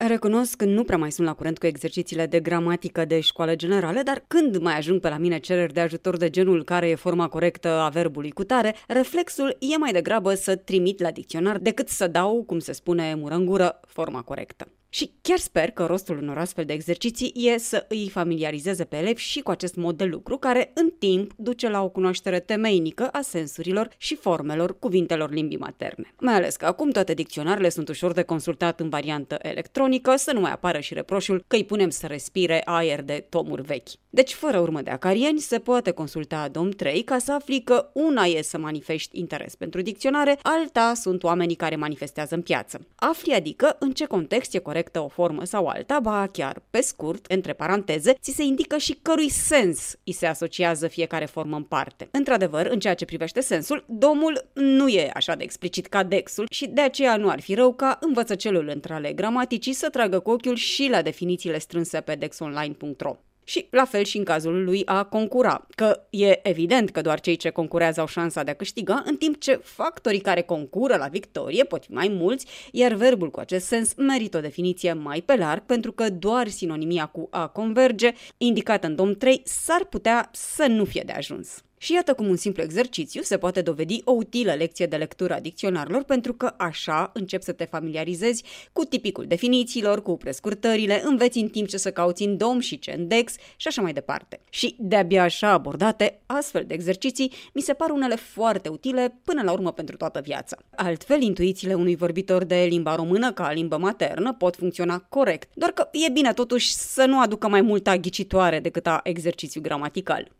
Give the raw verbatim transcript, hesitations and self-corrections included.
Recunosc că nu prea mai sunt la curent cu exercițiile de gramatică de școală generală, dar când mai ajung pe la mine cereri de ajutor de genul care e forma corectă a verbului cutare, reflexul e mai degrabă să trimit la dicționar decât să dau, cum se spune mură în gură, forma corectă. Și chiar sper că rostul unor astfel de exerciții e să îi familiarizeze pe elevi și cu acest mod de lucru, care în timp duce la o cunoaștere temeinică a sensurilor și formelor cuvintelor limbii materne. Mai ales că acum toate dicționarele sunt ușor de consultat în variantă electronică, să nu mai apară și reproșul că îi punem să respire aer de tomuri vechi. Deci, fără urmă de acarieni, se poate consulta Dom trei ca să afli că una e să manifesti interes pentru dicționare, alta sunt oamenii care manifestează în piață. Afli adică în ce context e corectă o formă sau alta, ba chiar, pe scurt, între paranteze, ți se indică și cărui sens îi se asociază fiecare formă în parte. Într-adevăr, în ceea ce privește sensul, domul nu e așa de explicit ca dexul și de aceea nu ar fi rău ca învățăcelul între ale gramaticii să tragă cu ochiul și la definițiile strânse pe dex online punct ro. Și la fel și în cazul lui a concura, că e evident că doar cei ce concurează au șansa de a câștiga, în timp ce factorii care concură la victorie pot fi mai mulți, iar verbul cu acest sens merită o definiție mai pe larg, pentru că doar sinonimia cu a converge, indicată în Dom trei, s-ar putea să nu fie de ajuns. Și iată cum un simplu exercițiu se poate dovedi o utilă lecție de lectură a dicționarilor, pentru că așa începi să te familiarizezi cu tipicul definițiilor, cu prescurtările, înveți în timp ce să cauți în dom și ce în dex și așa mai departe. Și de-abia așa abordate, astfel de exerciții mi se par unele foarte utile până la urmă pentru toată viața. Altfel, intuițiile unui vorbitor de limba română ca limbă maternă pot funcționa corect, doar că e bine totuși să nu aducă mai multă ghicitoare decât a exercițiu gramatical.